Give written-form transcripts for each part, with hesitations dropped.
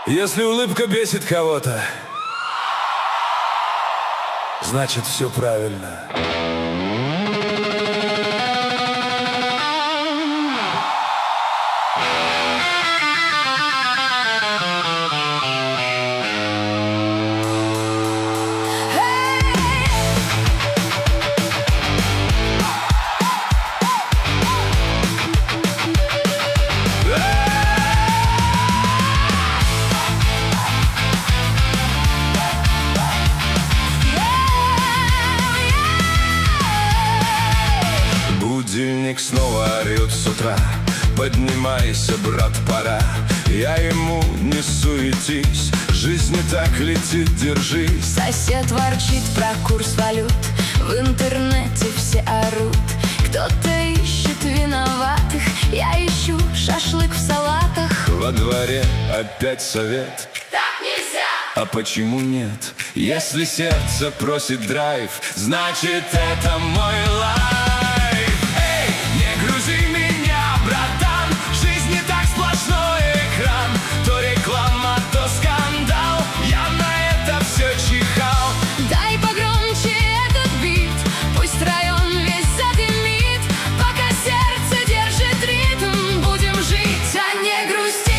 Если улыбка бесит кого-то, значит, все правильно. Будильник снова орет с утра. Поднимайся, брат, пора. Я ему не суетись, жизнь не так летит, держись. Сосед ворчит про курс валют, в интернете все орут. Кто-то ищет виноватых, я ищу шашлык в салатах. Во дворе опять совет: так нельзя! а почему нет? Если сердце просит драйв, значит, это мой лайф. Эй, не грузи меня, братан, жизнь не так, сплошной экран. То реклама, то скандал, я на это все чихал. Дай погромче этот бит, пусть район весь задымит. Пока сердце держит ритм, будем жить, а не грустить.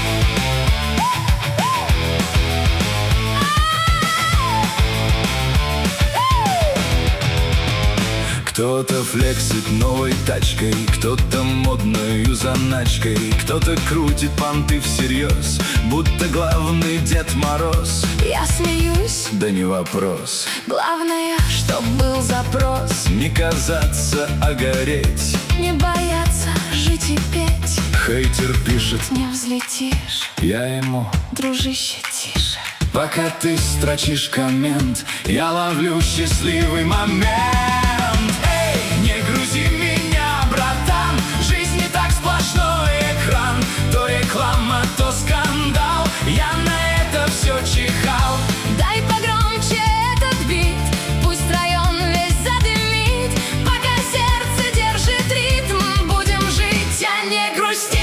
Кто-то флексит новой тачкой, кто-то модною заначкой, кто-то крутит понты всерьез, будто главный Дед Мороз. Я смеюсь, да не вопрос, главное, чтоб был запрос. не казаться, а гореть. Не бояться жить и петь. Хейтер пишет: Не взлетишь, я ему: дружище, тише. пока ты строчишь коммент, я ловлю счастливый момент. Эй, не грузи меня, братан, жизнь не так, сплошной экран. То реклама, то скандал, я на это все чихал. Дай погромче этот бит, пусть район весь задымит. Пока сердце держит ритм, будем жить, а не грустить.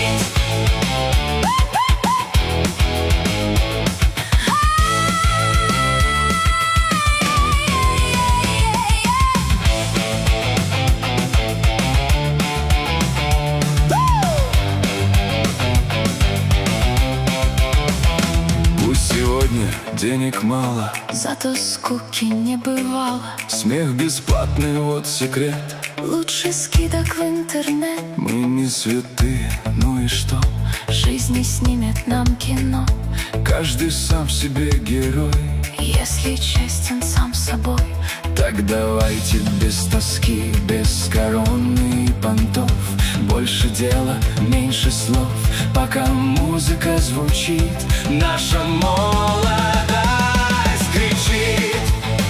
Сегодня денег мало, Зато скуки не бывало. смех бесплатный, вот секрет. Лучше скидок в интернет. Мы не святые, ну и что? Жизнь не снимет нам кино, Каждый сам себе герой. если честен сам собой. Так давайте без тоски, без короны и понтов. Больше дела, меньше слов, пока музыка звучит. Наша молодость кричит: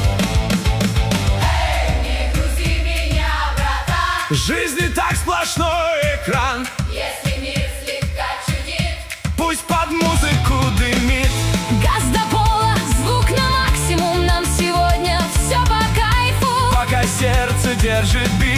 Эй, не грузи меня, братан, жизнь не так, сплошной экран. если мир слегка чудит. Пусть под музыку дымит. Газ до пола, звук на максимум, нам сегодня все по кайфу. Пока сердце держит бит.